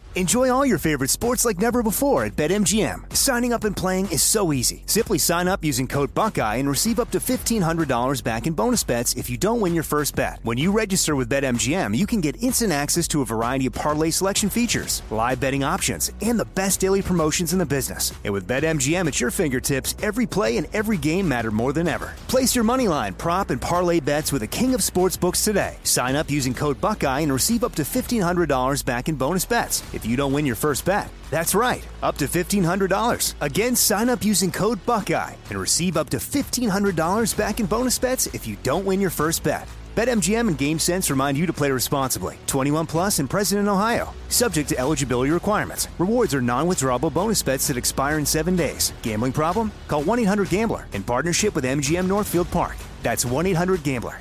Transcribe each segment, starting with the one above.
Enjoy all your favorite sports like never before at BetMGM. Signing up and playing is so easy. Simply sign up using code Buckeye and receive up to $1,500 back in bonus bets if you don't win your first bet. When you register with BetMGM, you can get instant access to a variety of parlay selection features, live betting options, and the best daily promotions in the business. And with BetMGM at your fingertips, every play and every game matter more than ever. Place your moneyline, prop, and parlay bets with the king of sportsbooks today. Sign up using code Buckeye and receive up to $1,500 back in bonus bets if you don't win your first bet. That's right, up to $1,500. Again, sign up using code Buckeye and receive up to $1,500 back in bonus bets if you don't win your first bet. BetMGM and GameSense remind you to play responsibly. 21 plus and present in Ohio. Subject to eligibility requirements. Rewards are non-withdrawable bonus bets that expire in 7 days. Gambling problem? Call 1-800-GAMBLER in partnership with MGM Northfield Park. That's 1-800-GAMBLER.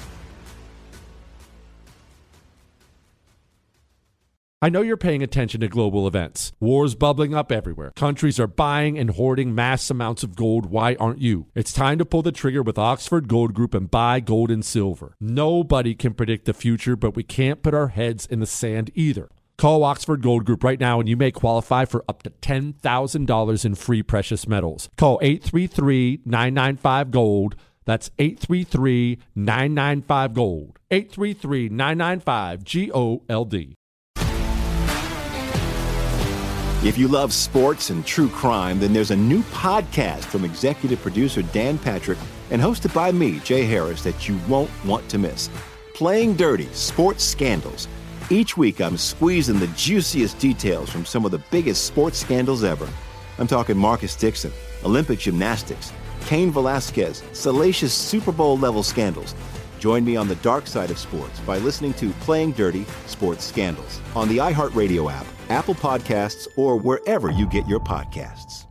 I know you're paying attention to global events. Wars bubbling up everywhere. Countries are buying and hoarding mass amounts of gold. Why aren't you? It's time to pull the trigger with Oxford Gold Group and buy gold and silver. Nobody can predict the future, but we can't put our heads in the sand either. Call Oxford Gold Group right now and you may qualify for up to $10,000 in free precious metals. Call 833-995-GOLD. That's 833-995-GOLD. 833-995-GOLD. If you love sports and true crime, then there's a new podcast from executive producer Dan Patrick and hosted by me, Jay Harris, that you won't want to miss. Playing Dirty: Sports Scandals. Each week, I'm squeezing the juiciest details from some of the biggest sports scandals ever. I'm talking Marcus Dixon, Olympic gymnastics, Cain Velasquez, salacious Super Bowl-level scandals. Join me on the dark side of sports by listening to Playing Dirty: Sports Scandals on the iHeartRadio app, Apple Podcasts, or wherever you get your podcasts.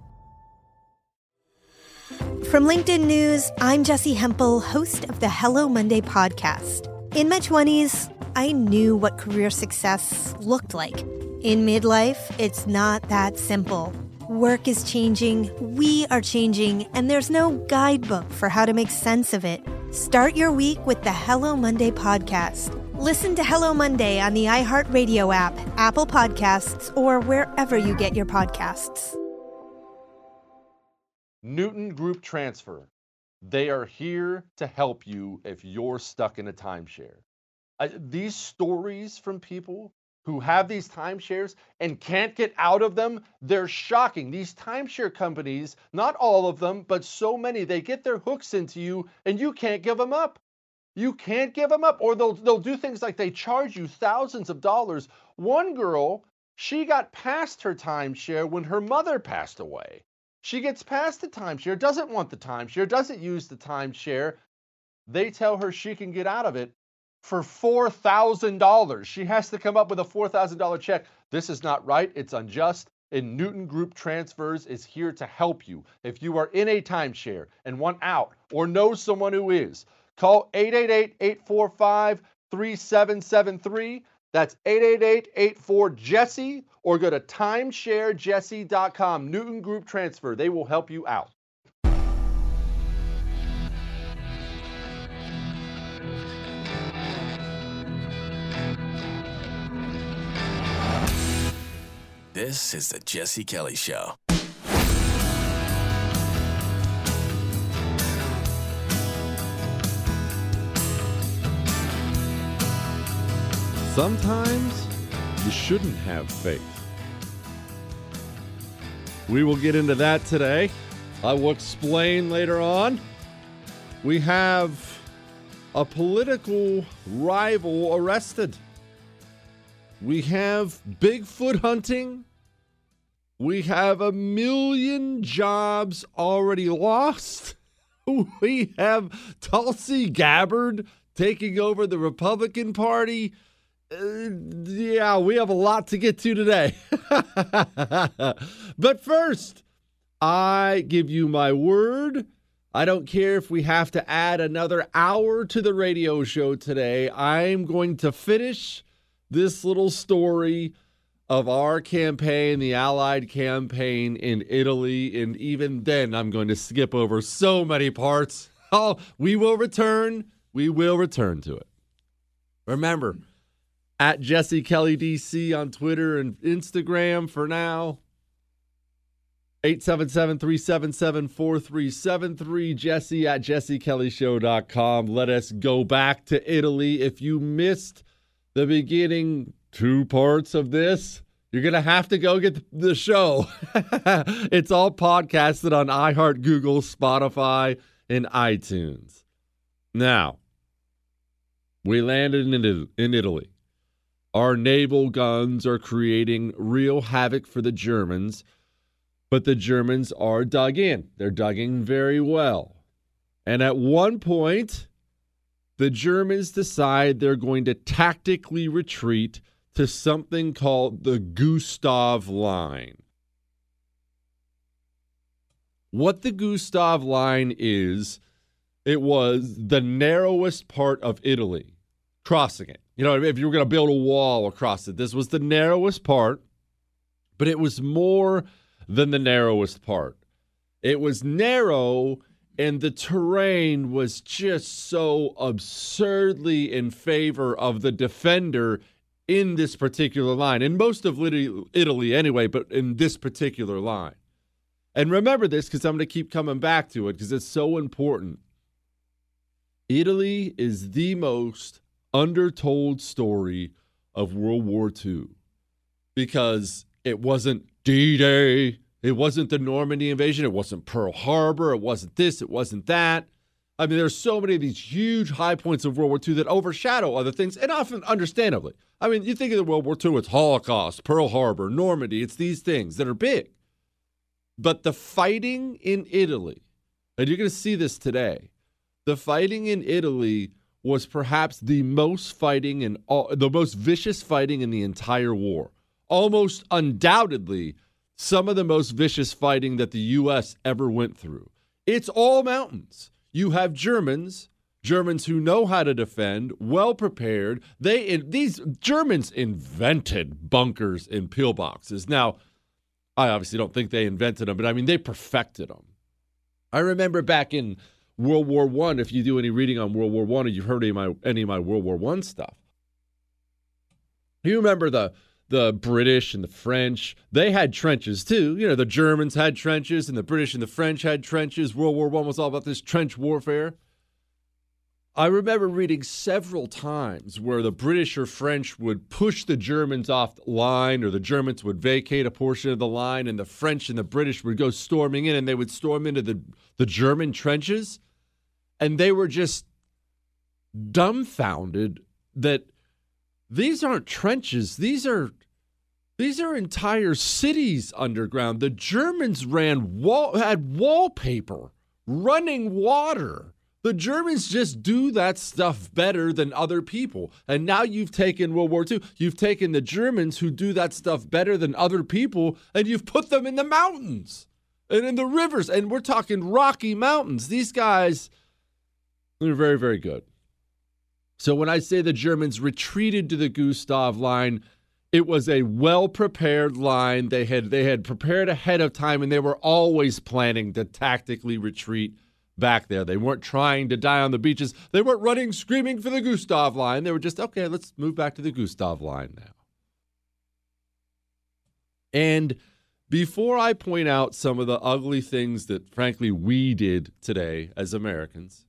From LinkedIn News, I'm Jessie Hempel, host of the Hello Monday podcast. In my 20s, I knew what career success looked like. In midlife, it's not that simple. Work is changing, we are changing, and there's no guidebook for how to make sense of it. Start your week with the Hello Monday podcast. Listen to Hello Monday on the iHeartRadio app, Apple Podcasts, or wherever you get your podcasts. Newton Group Transfer. They are here to help you if you're stuck in a timeshare. These stories from people who have these timeshares and can't get out of them, they're shocking. These timeshare companies, not all of them, but so many, they get their hooks into you and you can't give them up. You can't give them up. Or they'll do things like they charge you thousands of dollars. One girl, she got past her timeshare when her mother passed away. She gets past the timeshare, doesn't want the timeshare, doesn't use the timeshare. They tell her she can get out of it for $4,000. She has to come up with a $4,000 check. This is not right. It's unjust. And Newton Group Transfers is here to help you. If you are in a timeshare and want out or know someone who is, call 888-845-3773. That's 888-84-JESSE, or go to timesharejesse.com. Newton Group Transfer. They will help you out. This is the Jesse Kelly Show. Sometimes you shouldn't have faith. We will get into that today. I will explain later on. We have a political rival arrested. We have Bigfoot hunting. We have 1 million jobs already lost. We have Tulsi Gabbard taking over the Republican Party. Yeah, we have a lot to get to today. But first, I give you my word. I don't care if we have to add another hour to the radio show today. I'm going to finish this little story of our campaign, the Allied campaign in Italy, and even then I'm going to skip over so many parts. Oh, we will return to it. Remember, At Jesse Kelly DC on Twitter and Instagram for now. 877-377-4373. Jesse at jessekellyshow.com. Let us go back to Italy. If you missed the beginning 2 parts of this, you're going to have to go get the show. It's all podcasted on iHeart, Google, Spotify, and iTunes. Now, we landed in Italy. Our naval guns are creating real havoc for the Germans, but the Germans are dug in. They're dug in very well. And at one point, the Germans decide they're going to tactically retreat to something called the Gustav Line. What the Gustav Line is, it was the narrowest part of Italy, crossing it. You know, if you were going to build a wall across it, this was the narrowest part, but it was more than the narrowest part. It was narrow, and the terrain was just so absurdly in favor of the defender in this particular line, in most of Italy anyway, but in this particular line. And remember this, because I'm going to keep coming back to it, because it's so important. Italy is the most undertold story of World War II, because it wasn't D-Day, it wasn't the Normandy invasion, it wasn't Pearl Harbor, it wasn't this, it wasn't that. I mean, there's so many of these huge high points of World War II that overshadow other things, and often understandably. I mean, you think of the World War II, it's Holocaust, Pearl Harbor, Normandy, it's these things that are big. But the fighting in Italy, and you're going to see this today, the fighting in Italy was perhaps the most vicious fighting in the entire war. Almost undoubtedly, some of the most vicious fighting that the U.S. ever went through. It's all mountains. You have Germans who know how to defend, well prepared. These Germans invented bunkers and pillboxes. Now, I obviously don't think they invented them, but I mean, they perfected them. I remember back in World War I, if you do any reading on World War I, or you've heard any of my World War I stuff, you remember the British and the French, they had trenches too. You know, the Germans had trenches and the British and the French had trenches. World War I was all about this trench warfare. I remember reading several times where the British or French would push the Germans off the line, or the Germans would vacate a portion of the line, and the French and the British would go storming in, and they would storm into the German trenches. And they were just dumbfounded that these aren't trenches. These are entire cities underground. The Germans had wallpaper, running water. The Germans just do that stuff better than other people. And now you've taken World War II. You've taken the Germans who do that stuff better than other people, and you've put them in the mountains and in the rivers. And we're talking Rocky Mountains. These guys, they're very, very good. So when I say the Germans retreated to the Gustav Line, it was a well-prepared line. They had prepared ahead of time, and they were always planning to tactically retreat back there. They weren't trying to die on the beaches. They weren't running, screaming for the Gustav Line. They were just, okay, let's move back to the Gustav Line now. And before I point out some of the ugly things that, frankly, we did today as Americans,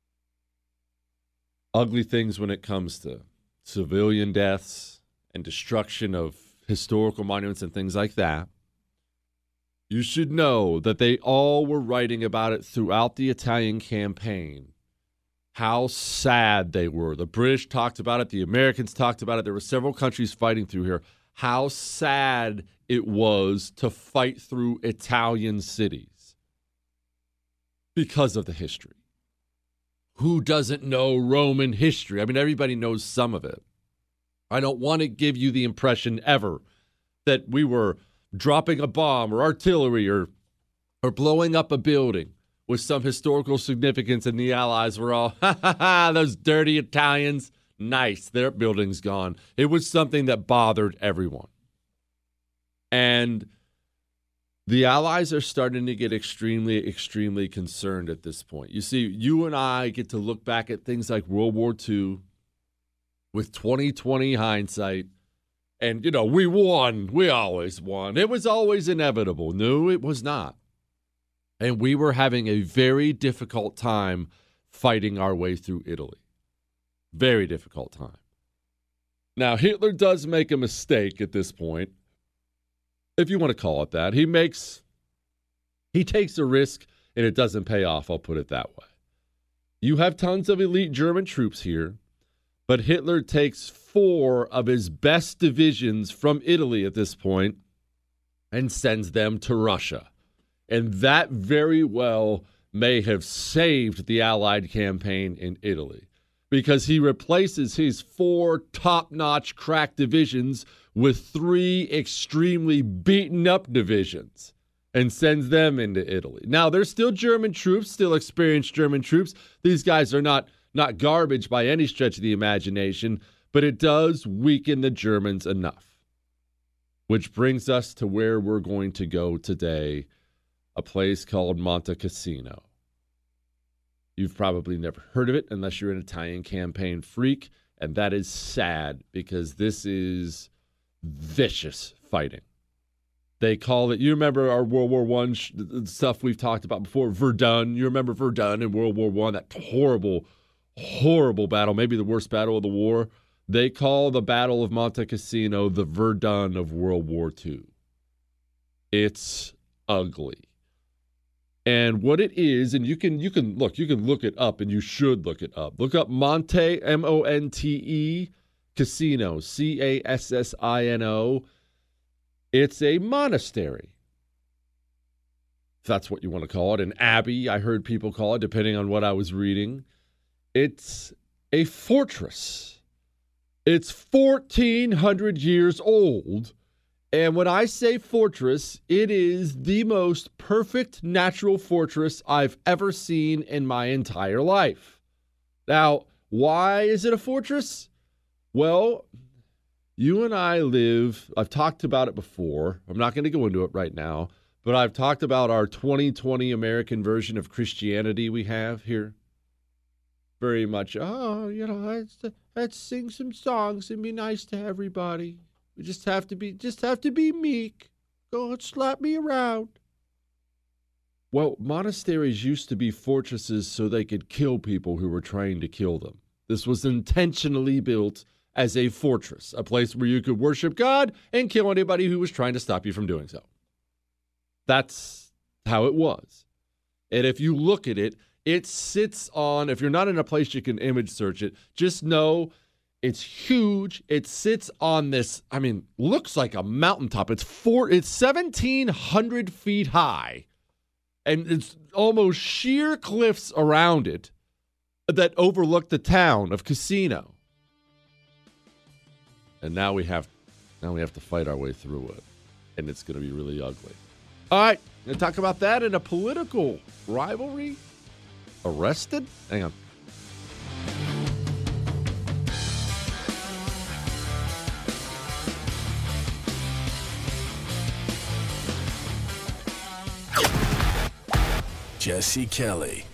ugly things when it comes to civilian deaths and destruction of historical monuments and things like that, you should know that they all were writing about it throughout the Italian campaign, how sad they were. The British talked about it. The Americans talked about it. There were several countries fighting through here. How sad it was to fight through Italian cities because of the history. Who doesn't know Roman history? I mean, everybody knows some of it. I don't want to give you the impression ever that we were dropping a bomb or artillery or blowing up a building with some historical significance, and the Allies were all, ha ha ha, those dirty Italians, nice, their building's gone. It was something that bothered everyone. And the Allies are starting to get extremely, extremely concerned at this point. You see, you and I get to look back at things like World War II. with 2020 hindsight. And, we won. We always won. It was always inevitable. No, it was not. And we were having a very difficult time fighting our way through Italy. Very difficult time. Now, Hitler does make a mistake at this point, if you want to call it that. He takes a risk, and it doesn't pay off, I'll put it that way. You have tons of elite German troops here, but Hitler takes 4 of his best divisions from Italy at this point and sends them to Russia. And that very well may have saved the Allied campaign in Italy, because he replaces his 4 top-notch crack divisions with 3 extremely beaten-up divisions and sends them into Italy. Now, there's still German troops, still experienced German troops. These guys are not garbage by any stretch of the imagination, but it does weaken the Germans enough. Which brings us to where we're going to go today, a place called Monte Cassino. You've probably never heard of it unless you're an Italian campaign freak, and that is sad because this is vicious fighting. They call it, you remember our World War I stuff we've talked about before, Verdun. You remember Verdun in World War I, that horrible, horrible battle, maybe the worst battle of the war. They call the Battle of Monte Cassino the Verdun of World War II. It's ugly. And what it is, and you can look it up, and you should look it up. Look up Monte, Monte, Cassino, Cassino. It's a monastery, if that's what you want to call it. An abbey, I heard people call it, depending on what I was reading. It's a fortress. It's 1,400 years old. And when I say fortress, it is the most perfect natural fortress I've ever seen in my entire life. Now, why is it a fortress? Well, you and I I've talked about it before. I'm not going to go into it right now, but I've talked about our 2020 American version of Christianity we have here. Very much, let's sing some songs and be nice to everybody. We just have to be meek. Go and slap me around. Well, monasteries used to be fortresses so they could kill people who were trying to kill them. This was intentionally built as a fortress, a place where you could worship God and kill anybody who was trying to stop you from doing so. That's how it was. And if you look at it, it sits on, if you're not in a place you can image search it, just know it's huge. It sits on this, looks like a mountaintop. It's 1,700 feet high, and it's almost sheer cliffs around it that overlook the town of Cassino. And now we have to fight our way through it, and it's going to be really ugly. All right, going to talk about that in a political rivalry. Arrested? Hang on. Jesse Kelly.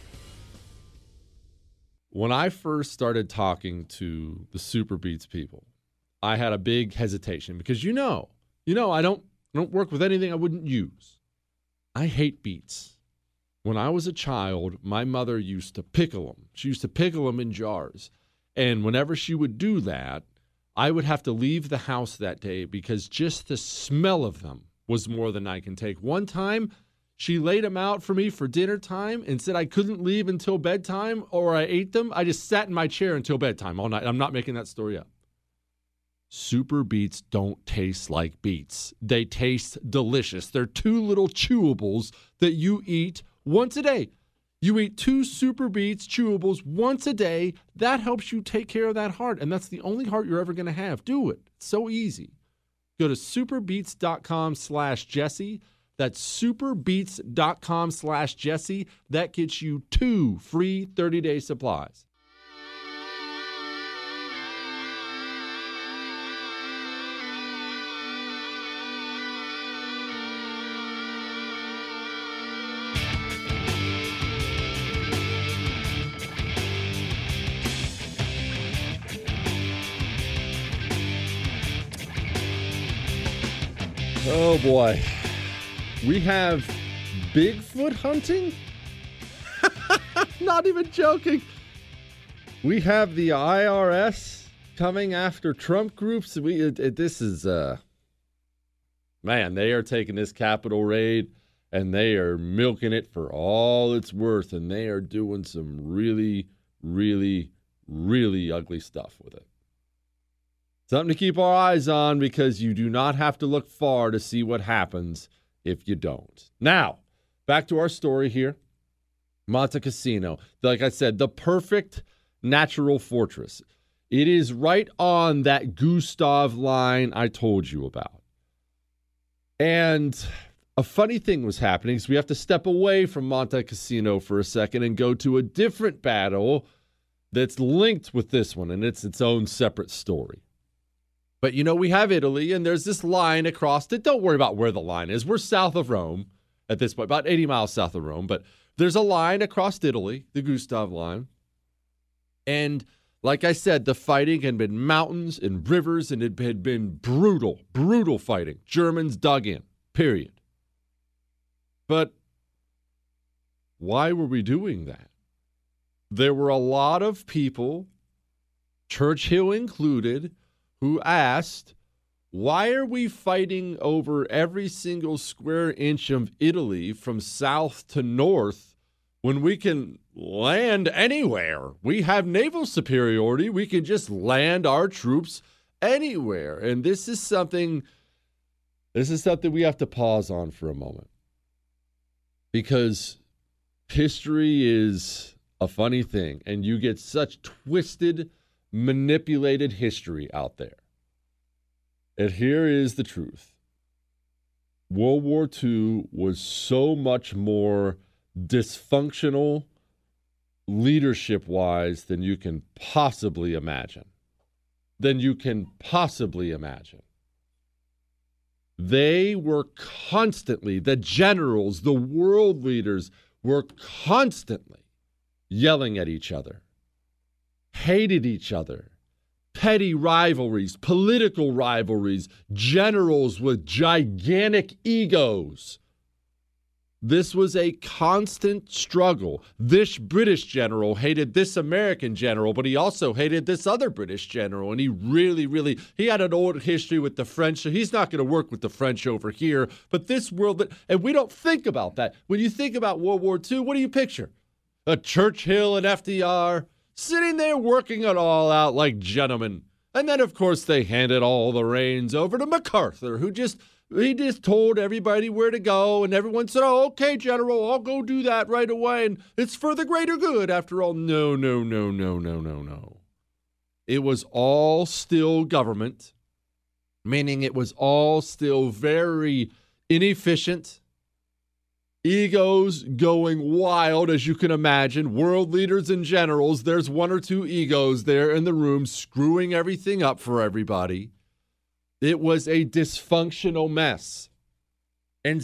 When I first started talking to the Super Beats people, I had a big hesitation because I don't work with anything I wouldn't use. I hate beets. When I was a child, my mother used to pickle them. She used to pickle them in jars. And whenever she would do that, I would have to leave the house that day because just the smell of them was more than I can take. One time, she laid them out for me for dinner time and said I couldn't leave until bedtime or I ate them. I just sat in my chair until bedtime all night. I'm not making that story up. Super Beets don't taste like beets. They taste delicious. They're 2 little chewables that you eat once a day. You eat 2 Super Beets chewables once a day. That helps you take care of that heart. And that's the only heart you're ever going to have. Do it. It's so easy. Go to superbeets.com/Jesse. That's superbeets.com/Jesse. That gets you 2 free 30-day supplies. Oh boy. We have Bigfoot hunting? Not even joking. We have the IRS coming after Trump groups. This is, man, they are taking this Capitol raid and they are milking it for all it's worth. And they are doing some really, really, really ugly stuff with it. Something to keep our eyes on, because you do not have to look far to see what happens if you don't. Now, back to our story here. Monte Cassino, like I said, the perfect natural fortress. It is right on that Gustav line I told you about. And a funny thing was happening, so we have to step away from Monte Cassino for a second and go to a different battle that's linked with this one, and it's its own separate story. But, you know, we have Italy, and there's this line across it. Don't worry about where the line is. We're south of Rome at this point, about 80 miles south of Rome. But there's a line across Italy, the Gustav line. And like I said, the fighting had been mountains and rivers, and it had been brutal, brutal fighting. Germans dug in, period. But why were we doing that? There were a lot of people, Churchill included, who asked, why are we fighting over every single square inch of Italy from south to north when we can land anywhere? We have naval superiority. We can just land our troops anywhere. And this is something we have to pause on for a moment, because history is a funny thing, and you get such twisted, manipulated history out there. And here is the truth. World War II was so much more dysfunctional leadership-wise than you can possibly imagine. They were constantly, the generals, the world leaders were constantly yelling at each other, hated each other, petty rivalries, political rivalries, generals with gigantic egos. This was a constant struggle. This British general hated this American general, but he also hated this other British general. And he had an old history with the French, so he's not going to work with the French over here. But this world, and we don't think about that. When you think about World War II, what do you picture? A Churchill and FDR sitting there working it all out like gentlemen. And then, of course, they handed all the reins over to MacArthur, who just told everybody where to go, and everyone said, oh, okay, General, I'll go do that right away, and it's for the greater good after all. No. It was all still government, meaning it was all still very inefficient, egos going wild, as you can imagine. World leaders and generals, there's one or two egos there in the room screwing everything up for everybody. It was a dysfunctional mess. And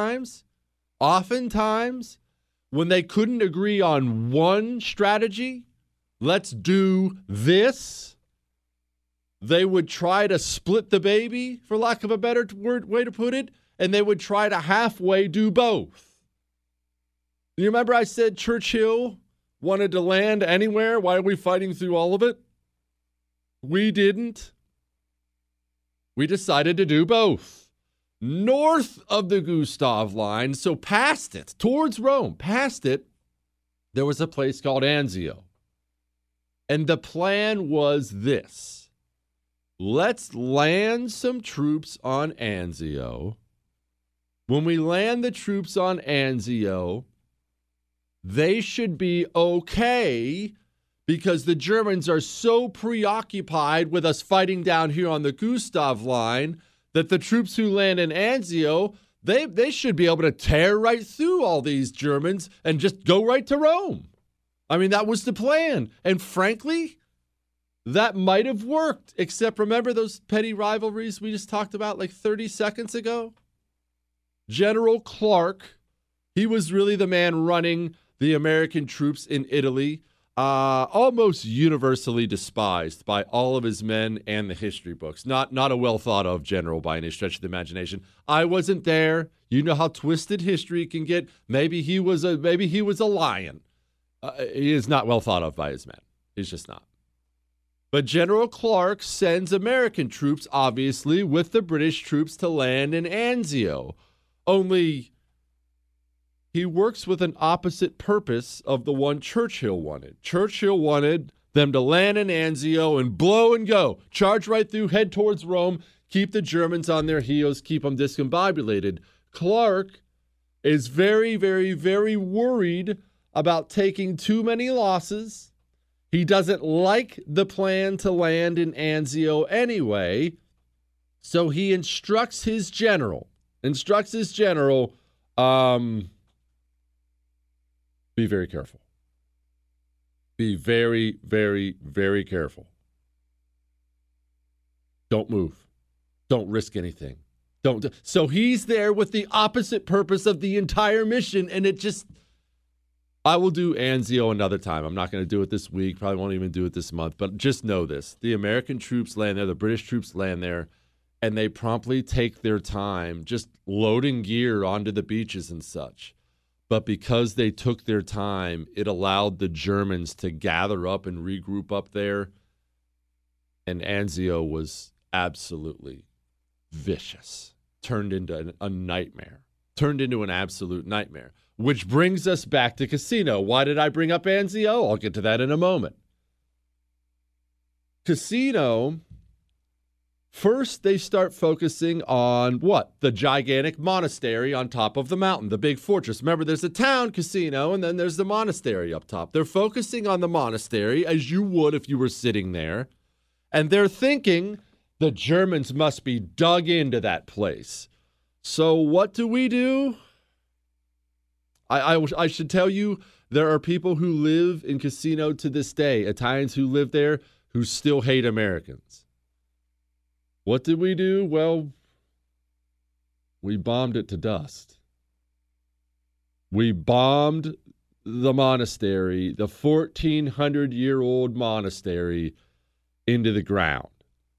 oftentimes, when they couldn't agree on one strategy, let's do this, they would try to split the baby, for lack of a better way to put it, and they would try to halfway do both. You remember I said Churchill wanted to land anywhere? Why are we fighting through all of it? We didn't. We decided to do both. North of the Gustav line, so past it, towards Rome, past it, there was a place called Anzio. And the plan was this. Let's land some troops on Anzio. When we land the troops on Anzio, they should be okay, because the Germans are so preoccupied with us fighting down here on the Gustav line that the troops who land in Anzio, they should be able to tear right through all these Germans and just go right to Rome. I mean, that was the plan. And frankly, that might have worked, except remember those petty rivalries we just talked about like 30 seconds ago? General Clark, he was really the man running the American troops in Italy. almost universally despised by all of his men and the history books. Not a well thought of general by any stretch of the imagination. I wasn't there. You know how twisted history can get. Maybe he was a lion. He is not well thought of by his men. He's just not. But General Clark sends American troops, obviously, with the British troops to land in Anzio. Only he works with an opposite purpose of the one Churchill wanted. Churchill wanted them to land in Anzio and blow and go. Charge right through, head towards Rome, keep the Germans on their heels, keep them discombobulated. Clark is very, very, very worried about taking too many losses. He doesn't like the plan to land in Anzio anyway, so he instructs his general, be very careful. Be very, very, very careful. Don't move. Don't risk anything. So he's there with the opposite purpose of the entire mission, and I will do Anzio another time. I'm not going to do it this week. Probably won't even do it this month. But just know this. The American troops land there. The British troops land there. And they promptly take their time just loading gear onto the beaches and such. But because they took their time, it allowed the Germans to gather up and regroup up there. And Anzio was absolutely vicious. Turned into a nightmare. Turned into an absolute nightmare. Which brings us back to Cassino. Why did I bring up Anzio? I'll get to that in a moment. Cassino, first they start focusing on what? The gigantic monastery on top of the mountain, the big fortress. Remember, there's a town, Cassino, and then there's the monastery up top. They're focusing on the monastery, as you would if you were sitting there. And they're thinking the Germans must be dug into that place. So what do? I should tell you, there are people who live in Cassino to this day, Italians who live there, who still hate Americans. What did we do? Well, we bombed it to dust. We bombed the monastery, the 1,400-year-old monastery, into the ground.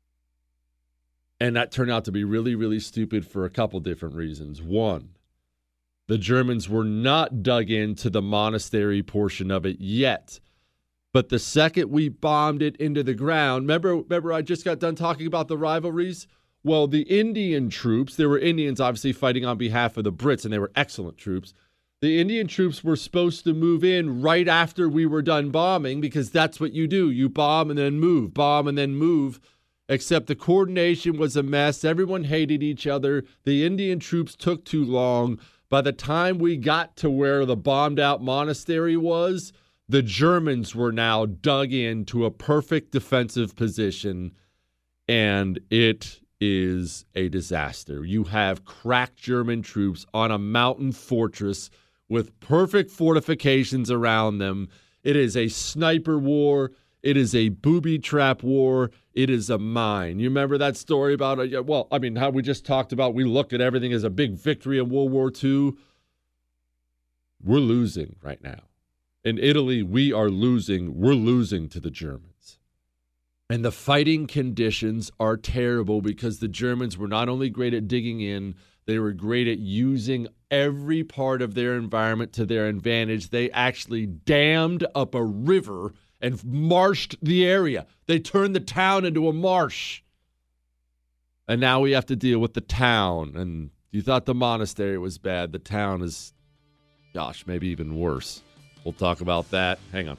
And that turned out to be really, really stupid for a couple different reasons. One, the Germans were not dug into the monastery portion of it yet. But the second we bombed it into the ground, remember I just got done talking about the rivalries? Well, the Indian troops, there were Indians obviously fighting on behalf of the Brits, and they were excellent troops. The Indian troops were supposed to move in right after we were done bombing, because that's what you do. You bomb and then move, bomb and then move. Except the coordination was a mess. Everyone hated each other. The Indian troops took too long. By the time we got to where the bombed-out monastery was, the Germans were now dug into a perfect defensive position, and it is a disaster. You have cracked German troops on a mountain fortress with perfect fortifications around them. It is a sniper war. It is a booby trap war. It is a mine. You remember that story about, how we just talked about, we look at everything as a big victory in World War II. We're losing right now. In Italy, we are losing. We're losing to the Germans. And the fighting conditions are terrible because the Germans were not only great at digging in, they were great at using every part of their environment to their advantage. They actually dammed up a river and marshed the area. They turned the town into a marsh. And now we have to deal with the town. And you thought the monastery was bad. The town is, maybe even worse. We'll talk about that. Hang on.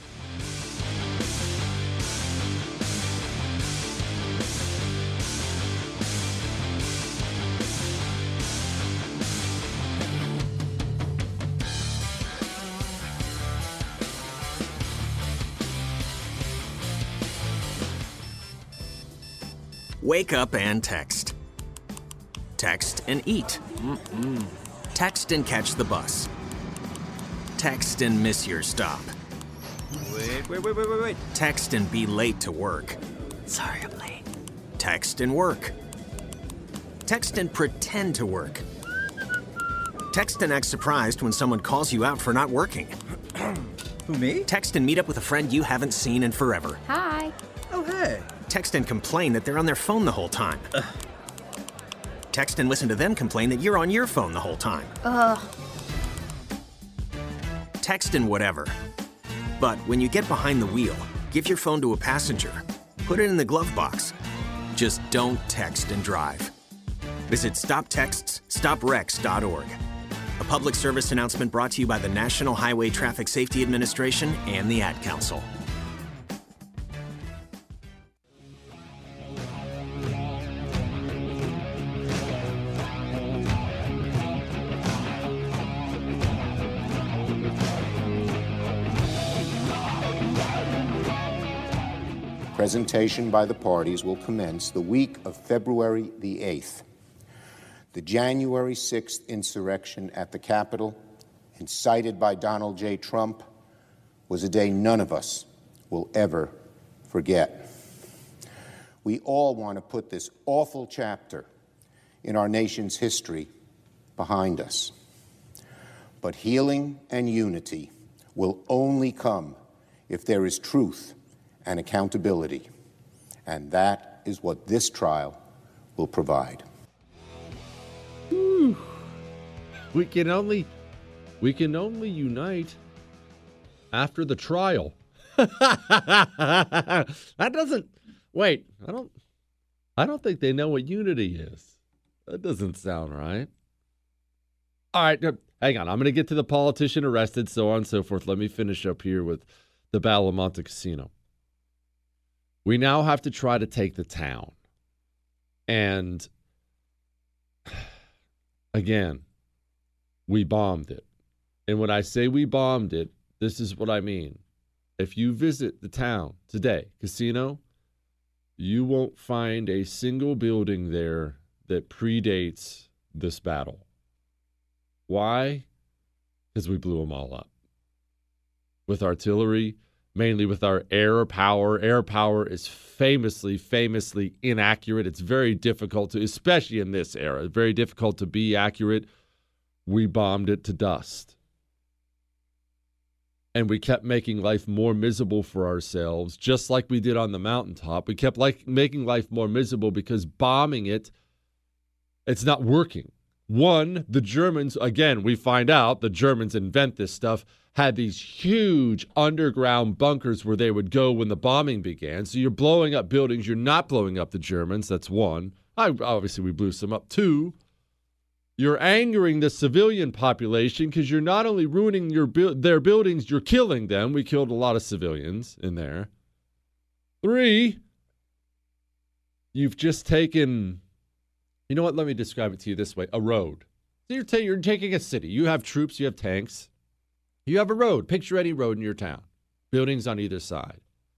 Wake up and text. Text and eat. Text and catch the bus. Text and miss your stop. Wait. Text and be late to work. Sorry, I'm late. Text and work. Text and pretend to work. Text and act surprised when someone calls you out for not working. Who, me? Text and meet up with a friend you haven't seen in forever. Hi. Oh, hey. Text and complain that they're on their phone the whole time. Text and listen to them complain that you're on your phone the whole time. Text and whatever. But when you get behind the wheel, give your phone to a passenger. Put it in the glove box. Just don't text and drive. Visit StopTextsStopWrecks.org. A public service announcement brought to you by the National Highway Traffic Safety Administration and the Ad Council. Presentation by the parties will commence the week of February the 8th. The January 6th insurrection at the Capitol, incited by Donald J. Trump, was a day none of us will ever forget. We all want to put this awful chapter in our nation's history behind us. But healing and unity will only come if there is truth and accountability, and that is what this trial will provide. We can only unite after the trial. That doesn't wait. I don't think they know what unity is. That doesn't sound right. All right, hang on. I'm going to get to the politician arrested, so on and so forth. Let me finish up here with the Battle of Monte Cassino. We now have to try to take the town. And again, we bombed it. And when I say we bombed it, this is what I mean. If you visit the town today, Cassino, you won't find a single building there that predates this battle. Why? Because we blew them all up. With artillery, mainly with our air power. Air power is famously inaccurate. It's very difficult to, especially in this era, very difficult to be accurate. We bombed it to dust. And we kept making life more miserable for ourselves, just like we did on the mountaintop. We kept making life more miserable because bombing it, it's not working. One, the Germans, again, we find out the Germans invent this stuff, had these huge underground bunkers where they would go when the bombing began. So you're blowing up buildings. You're not blowing up the Germans. That's one. Obviously, we blew some up. Two, you're angering the civilian population because you're not only ruining their buildings, you're killing them. We killed a lot of civilians in there. Three, you've just taken, you know what? Let me describe it to you this way. A road. So you're taking a city. You have troops. You have tanks. You have a road. Picture any road in your town. Buildings on either side.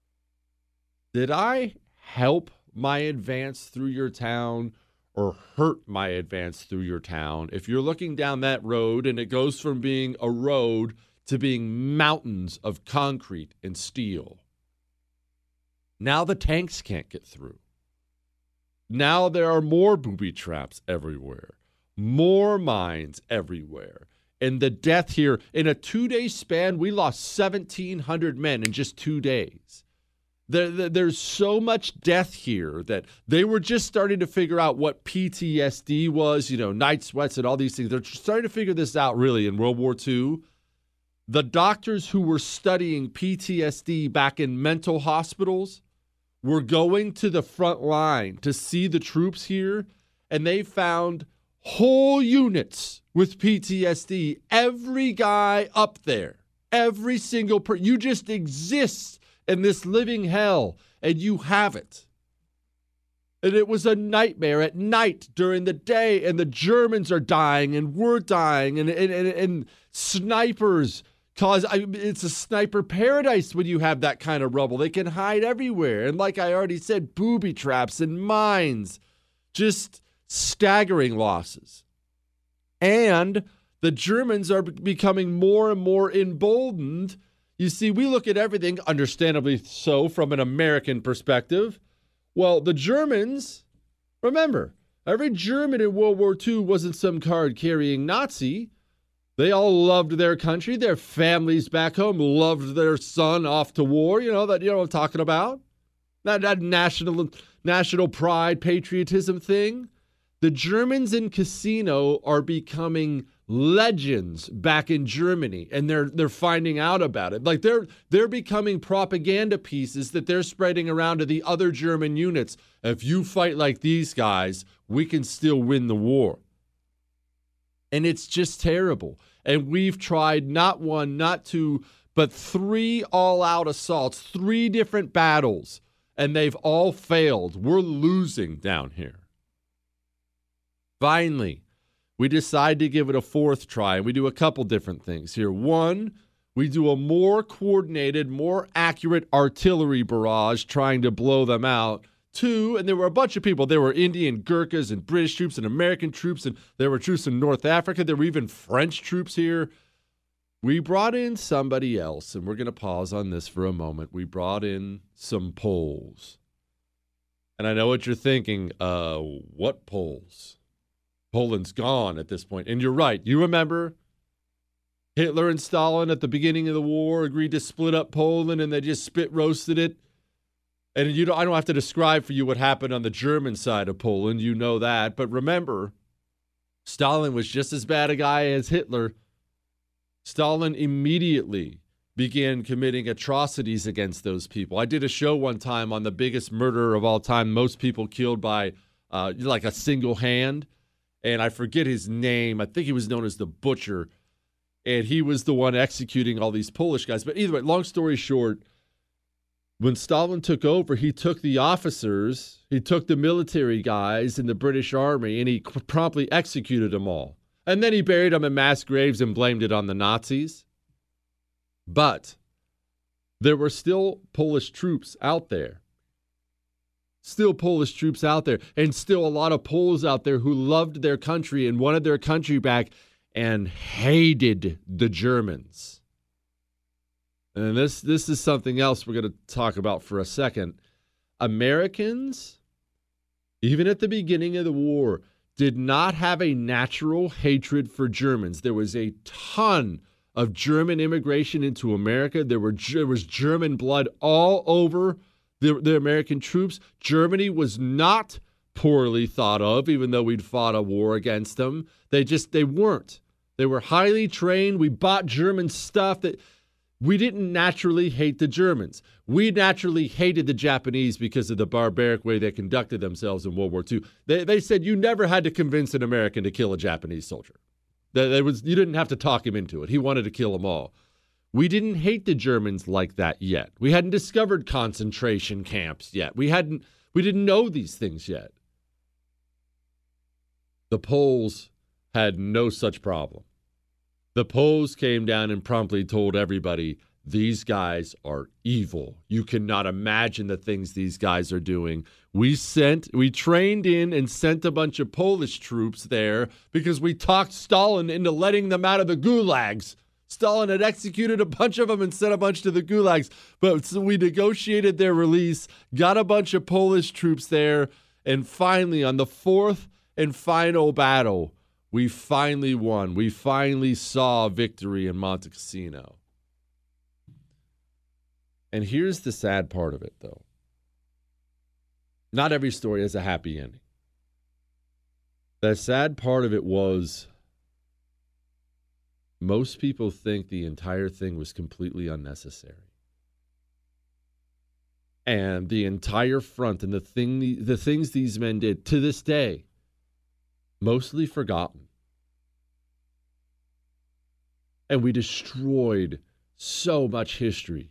Did I help my advance through your town or hurt my advance through your town if you're looking down that road and it goes from being a road to being mountains of concrete and steel? Now the tanks can't get through. Now there are more booby traps everywhere. More mines everywhere. And the death here, in a 2-day span, we lost 1,700 men in just 2 days. There's so much death here that they were just starting to figure out what PTSD was, night sweats and all these things. They're starting to figure this out, really, in World War II. The doctors who were studying PTSD back in mental hospitals were going to the front line to see the troops here, and they found whole units with PTSD. Every guy up there, every single person, you just exist in this living hell, and you have it. And it was a nightmare at night during the day, and the Germans are dying, and we're dying, and snipers it's a sniper paradise when you have that kind of rubble. They can hide everywhere. And like I already said, booby traps and mines, just staggering losses. And the Germans are becoming more and more emboldened. You see, we look at everything, understandably so, from an American perspective. Well, the Germans, remember, every German in World War II wasn't some card-carrying Nazi. They all loved their country. Their families back home loved their son off to war. You know what I'm talking about? That national pride, patriotism thing. The Germans in Casino are becoming legends back in Germany, and they're finding out about it. Like they're becoming propaganda pieces that they're spreading around to the other German units. If you fight like these guys, we can still win the war. And it's just terrible. And we've tried not one, not two, but 3 all-out assaults, 3 different battles, and they've all failed. We're losing down here. Finally, we decide to give it a 4th try, and we do a couple different things here. 1, we do a more coordinated, more accurate artillery barrage trying to blow them out. 2, and there were a bunch of people. There were Indian Gurkhas and British troops and American troops, and there were troops in North Africa. There were even French troops here. We brought in somebody else, and we're going to pause on this for a moment. We brought in some Poles. And I know what you're thinking. What Poles? Poland's gone at this point. And you're right. You remember Hitler and Stalin at the beginning of the war agreed to split up Poland, and they just spit roasted it. And I don't have to describe for you what happened on the German side of Poland. You know that. But remember, Stalin was just as bad a guy as Hitler. Stalin immediately began committing atrocities against those people. I did a show one time on the biggest murderer of all time, most people killed by like a single hand. And I forget his name. I think he was known as the Butcher. And he was the one executing all these Polish guys. But either way, long story short, when Stalin took over, he took the officers, he took the military guys in the British Army, and he promptly executed them all. And then he buried them in mass graves and blamed it on the Nazis. But there were still Polish troops out there. Still Polish troops out there. And still a lot of Poles out there who loved their country and wanted their country back and hated the Germans. And this is something else we're going to talk about for a second. Americans, even at the beginning of the war, did not have a natural hatred for Germans. There was a ton of German immigration into America. There was German blood all over the American troops. Germany was not poorly thought of, even though we'd fought a war against them. They weren't. They were highly trained. We bought German stuff that... We didn't naturally hate the Germans. We naturally hated the Japanese because of the barbaric way they conducted themselves in World War II. They said you never had to convince an American to kill a Japanese soldier. You didn't have to talk him into it. He wanted to kill them all. We didn't hate the Germans like that yet. We hadn't discovered concentration camps yet. We didn't know these things yet. The Poles had no such problem. The Poles came down and promptly told everybody, these guys are evil. You cannot imagine the things these guys are doing. We trained in and sent a bunch of Polish troops there because we talked Stalin into letting them out of the gulags. Stalin had executed a bunch of them and sent a bunch to the gulags. But so we negotiated their release, got a bunch of Polish troops there, and finally, on the 4th and final battle, we finally won. We finally saw victory in Monte Cassino. And here's the sad part of it, though. Not every story has a happy ending. The sad part of it was most people think the entire thing was completely unnecessary. And the entire front and the things these men did to this day, mostly forgotten. And we destroyed so much history.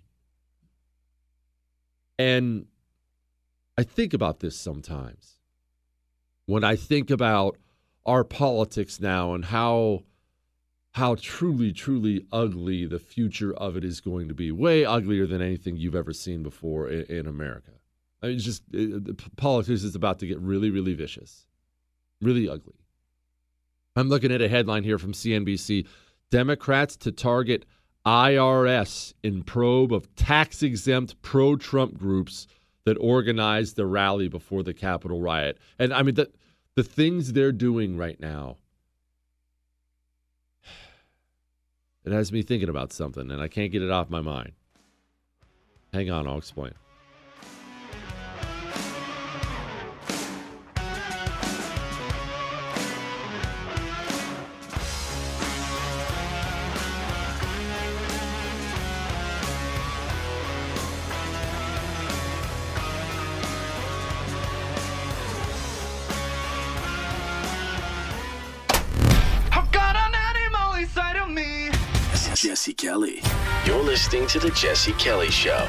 And I think about this sometimes. When I think about our politics now and how truly, truly ugly the future of it is going to be. Way uglier than anything you've ever seen before in America. I mean, politics is about to get really, really vicious. Really ugly. I'm looking at a headline here from CNBC. Democrats to target IRS in probe of tax-exempt pro-Trump groups that organized the rally before the Capitol riot. And I mean, the things they're doing right now, It has me thinking about something, and I can't get it off my mind. Hang on, I'll explain. Jesse Kelly. You're listening to The Jesse Kelly Show.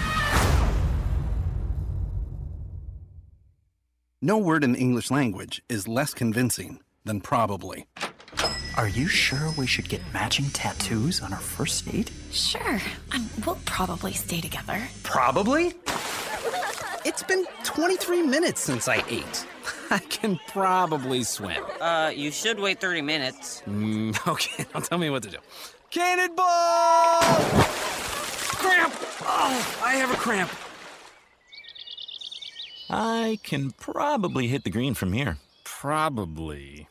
No word in the English language is less convincing than probably. Are you sure we should get matching tattoos on our first date? Sure. We'll probably stay together. Probably? It's been 23 minutes since I ate. I can probably swim. You should wait 30 minutes. Okay, now tell me what to do. Cannonball! Cramp! Oh, I have a cramp. I can probably hit the green from here. Probably.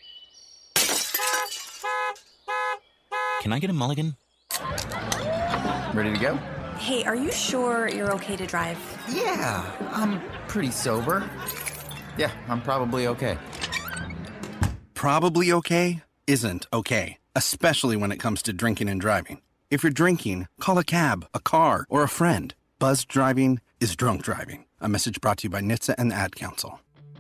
Can I get a mulligan? Ready to go? Hey, are you sure you're okay to drive? Yeah, I'm pretty sober. Yeah, I'm probably okay. Probably okay isn't okay, especially when it comes to drinking and driving. If you're drinking, call a cab, a car, or a friend. Buzzed driving is drunk driving. A message brought to you by NHTSA and the Ad Council.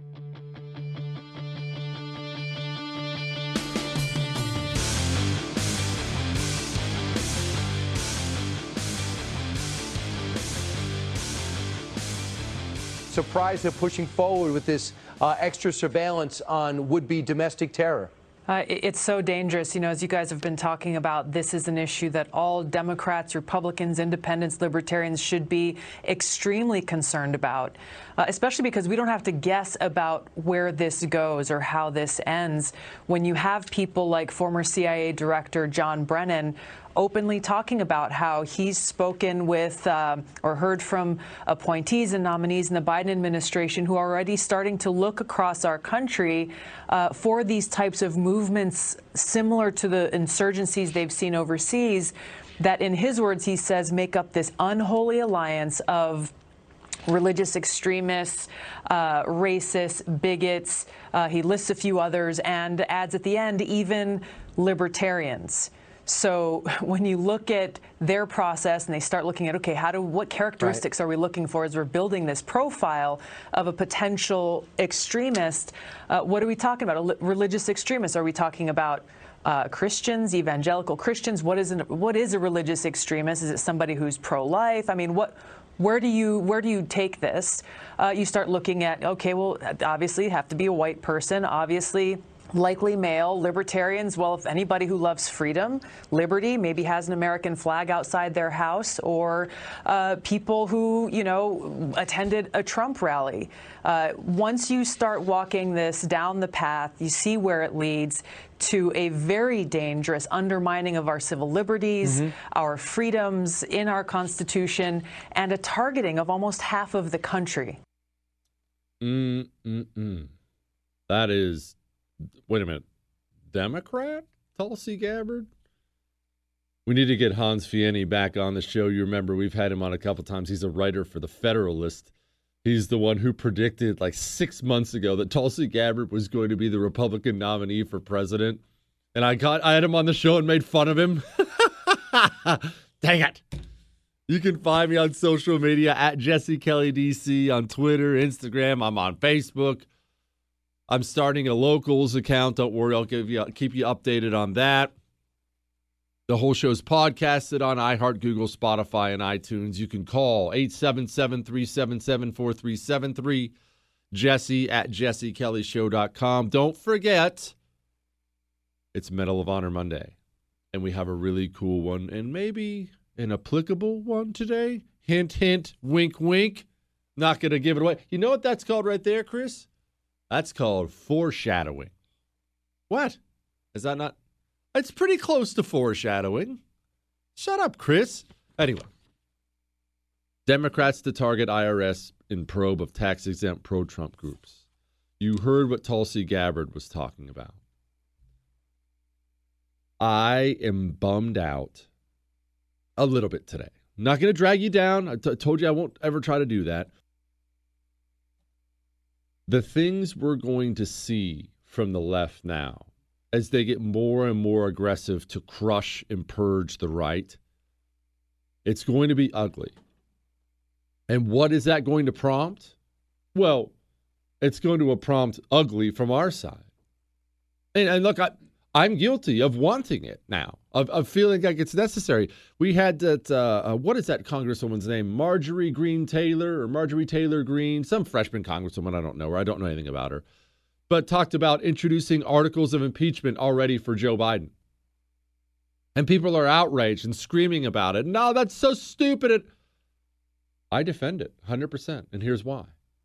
Surprised they're pushing forward with this extra surveillance on would-be domestic terror. It's so dangerous. You know, as you guys have been talking about, this is an issue that all Democrats, Republicans, independents, libertarians should be extremely concerned about, especially because we don't have to guess about where this goes or how this ends. When you have people like former CIA Director John Brennan openly talking about how he's spoken with or heard from appointees and nominees in the Biden administration who are already starting to look across our country for these types of movements similar to the insurgencies they've seen overseas, that in his words, he says, make up this unholy alliance of religious extremists, racists, bigots. He lists a few others and adds at the end, even libertarians. So when you look at their process and they start looking at, okay, what characteristics are we looking for as we're building this profile of a potential extremist? What are we talking about? Religious extremists? Are we talking about Christians, evangelical Christians? What is a religious extremist? Is it somebody who's pro-life? I mean, where do you take this? You start looking at, okay, well, obviously you have to be a white person, obviously likely male. Libertarians, well, if anybody who loves freedom, liberty, maybe has an American flag outside their house, or people who, you know, attended a Trump rally. Once you start walking this down the path, you see where it leads to a very dangerous undermining of our civil liberties, our freedoms in our Constitution, and a targeting of almost half of the country. That is... Wait a minute. Democrat? Tulsi Gabbard? We need to get Hans Fieni back on the show. You remember we've had him on a couple times. He's a writer for The Federalist. He's the one who predicted like 6 months ago that Tulsi Gabbard was going to be the Republican nominee for president. And I had him on the show and made fun of him. Dang it. You can find me on social media at Jesse Kelly DC on Twitter, Instagram. I'm on Facebook. I'm starting a locals account. Don't worry, I'll keep you updated on that. The whole show's podcasted on iHeart, Google, Spotify, and iTunes. You can call 877-377-4373, Jesse at jessekellyshow.com. Don't forget, it's Medal of Honor Monday, and we have a really cool one and maybe an applicable one today. Hint, hint, wink, wink. Not going to give it away. You know what that's called right there, Chris? That's called foreshadowing. What? Is that not? It's pretty close to foreshadowing. Shut up, Chris. Anyway, Democrats to target IRS in probe of tax-exempt pro-Trump groups. You heard what Tulsi Gabbard was talking about. I am bummed out a little bit today. I'm not going to drag you down. I told you I won't ever try to do that. The things we're going to see from the left now, as they get more and more aggressive to crush and purge the right, it's going to be ugly. And what is that going to prompt? Well, it's going to prompt ugly from our side. And look, I'm guilty of wanting it now, of feeling like it's necessary. We had that, what is that congresswoman's name? Marjorie Taylor Greene, some freshman congresswoman, I don't know her. I don't know anything about her. But talked about introducing articles of impeachment already for Joe Biden. And people are outraged and screaming about it. No, that's so stupid. I defend it 100%, and here's why.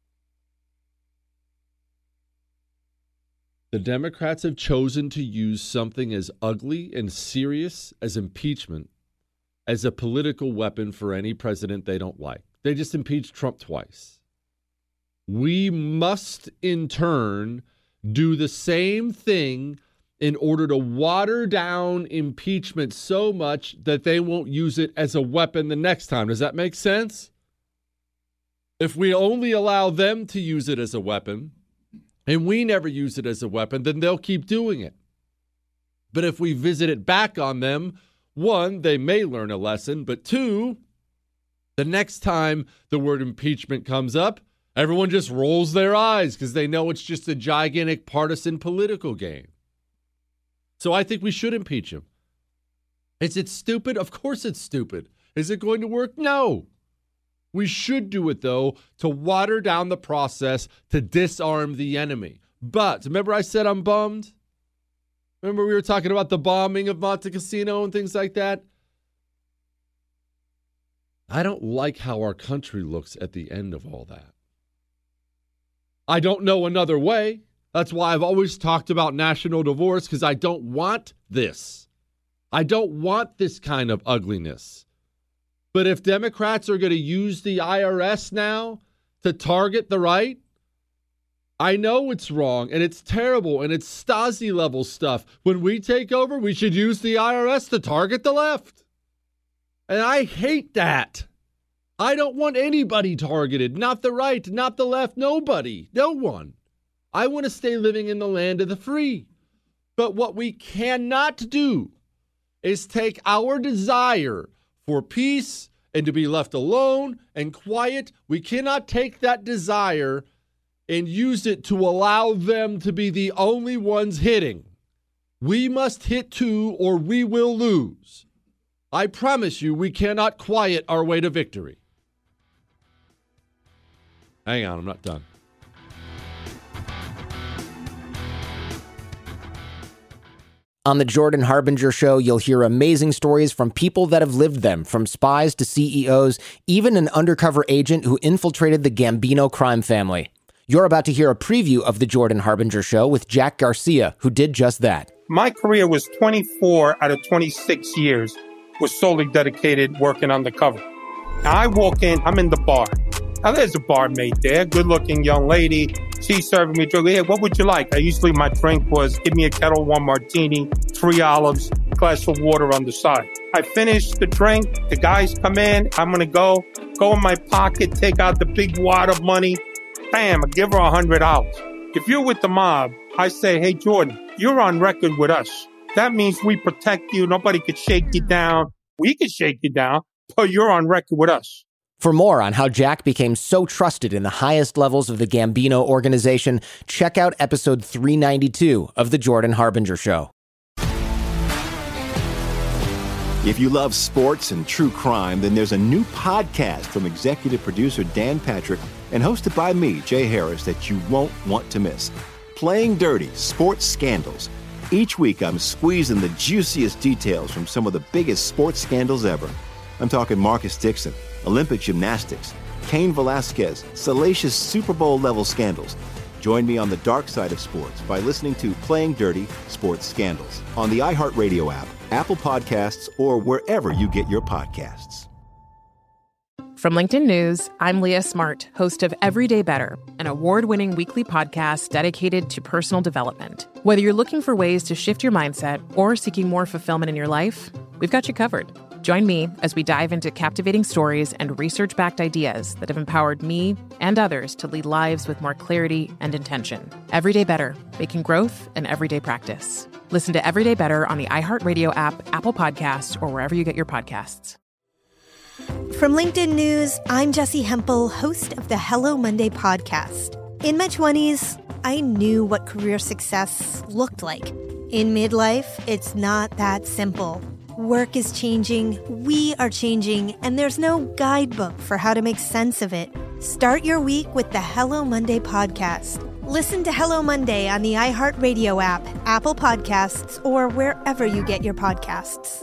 The Democrats have chosen to use something as ugly and serious as impeachment as a political weapon for any president they don't like. They just impeached Trump twice. We must, in turn, do the same thing in order to water down impeachment so much that they won't use it as a weapon the next time. Does that make sense? If we only allow them to use it as a weapon, and we never use it as a weapon, then they'll keep doing it. But if we visit it back on them, one, they may learn a lesson, but two, the next time the word impeachment comes up, everyone just rolls their eyes because they know it's just a gigantic partisan political game. So I think we should impeach him. Is it stupid? Of course it's stupid. Is it going to work? No. We should do it, though, to water down the process, to disarm the enemy. But remember I said I'm bummed? Remember we were talking about the bombing of Monte Cassino and things like that? I don't like how our country looks at the end of all that. I don't know another way. That's why I've always talked about national divorce, because I don't want this. I don't want this kind of ugliness. But if Democrats are going to use the IRS now to target the right, I know it's wrong and it's terrible and it's Stasi level stuff. When we take over, we should use the IRS to target the left. And I hate that. I don't want anybody targeted, not the right, not the left, nobody, no one. I want to stay living in the land of the free. But what we cannot do is take our desire for peace and to be left alone and quiet. We cannot take that desire and use it to allow them to be the only ones hitting. We must hit too, or we will lose. I promise you, we cannot quiet our way to victory. Hang on, I'm not done. On the Jordan Harbinger Show, you'll hear amazing stories from people that have lived them, from spies to CEOs, even an undercover agent who infiltrated the Gambino crime family. You're about to hear a preview of the Jordan Harbinger Show with Jack Garcia, who did just that. My career was 24 out of 26 years was solely dedicated working undercover. Now I walk in, I'm in the bar. Now there's a barmaid there, good-looking young lady. She's serving me a drink. Hey, what would you like? Usually my drink was give me a Kettle One martini, 3 olives, glass of water on the side. I finish the drink. The guys come in. I'm going to go in my pocket, take out the big wad of money. Bam, I give her $100. If you're with the mob, I say, hey, Jordan, you're on record with us. That means we protect you. Nobody could shake you down. We could shake you down, but you're on record with us. For more on how Jack became so trusted in the highest levels of the Gambino organization, check out episode 392 of The Jordan Harbinger Show. If you love sports and true crime, then there's a new podcast from executive producer Dan Patrick and hosted by me, Jay Harris, that you won't want to miss. Playing Dirty: Sports Scandals. Each week, I'm squeezing the juiciest details from some of the biggest sports scandals ever. I'm talking Marcus Dixon, Olympic gymnastics, Cain Velasquez, salacious Super Bowl-level scandals. Join me on the dark side of sports by listening to Playing Dirty: Sports Scandals on the iHeartRadio app, Apple Podcasts, or wherever you get your podcasts. From LinkedIn News, I'm Leah Smart, host of Everyday Better, an award-winning weekly podcast dedicated to personal development. Whether you're looking for ways to shift your mindset or seeking more fulfillment in your life, we've got you covered. Join me as we dive into captivating stories and research-backed ideas that have empowered me and others to lead lives with more clarity and intention. Everyday Better, making growth an everyday practice. Listen to Everyday Better on the iHeartRadio app, Apple Podcasts, or wherever you get your podcasts. From LinkedIn News, I'm Jessie Hempel, host of the Hello Monday podcast. In my 20s, I knew what career success looked like. In midlife, it's not that simple. Work is changing, we are changing, and there's no guidebook for how to make sense of it. Start your week with the Hello Monday podcast. Listen to Hello Monday on the iHeartRadio app, Apple Podcasts, or wherever you get your podcasts.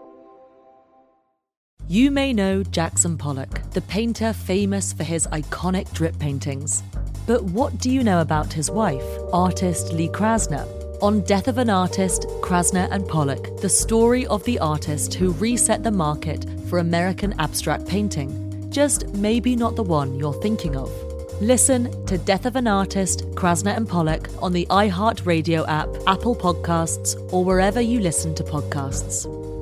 You may know Jackson Pollock, the painter famous for his iconic drip paintings. But what do you know about his wife, artist Lee Krasner? On Death of an Artist, Krasner and Pollock, the story of the artist who reset the market for American abstract painting. Just maybe not the one you're thinking of. Listen to Death of an Artist, Krasner and Pollock on the iHeartRadio app, Apple Podcasts, or wherever you listen to podcasts.